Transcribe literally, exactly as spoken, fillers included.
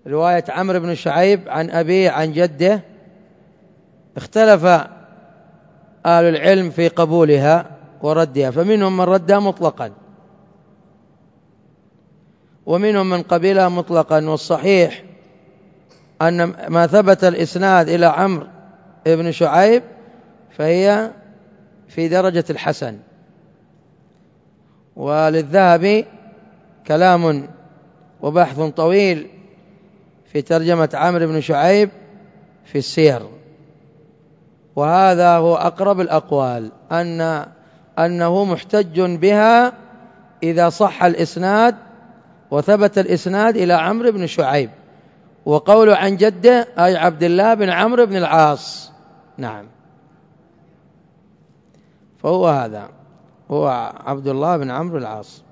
رواية عمرو بن شعيب عن أبيه عن جده اختلف أهل العلم في قبولها وردها، فمنهم من ردها مطلقا ومنهم من قبلها مطلقا، والصحيح أن ما ثبت الإسناد إلى عمرو بن شعيب فهي في درجة الحسن. وللذهبي كلام وبحث طويل في ترجمة عمرو بن شعيب في السير، وهذا هو أقرب الأقوال، أن أنه محتج بها إذا صح الإسناد وثبت الإسناد إلى عمرو بن شعيب، وقوله عن جده أي عبد الله بن عمرو بن العاص. نعم، فهو هذا، هو عبد الله بن عمرو العاص.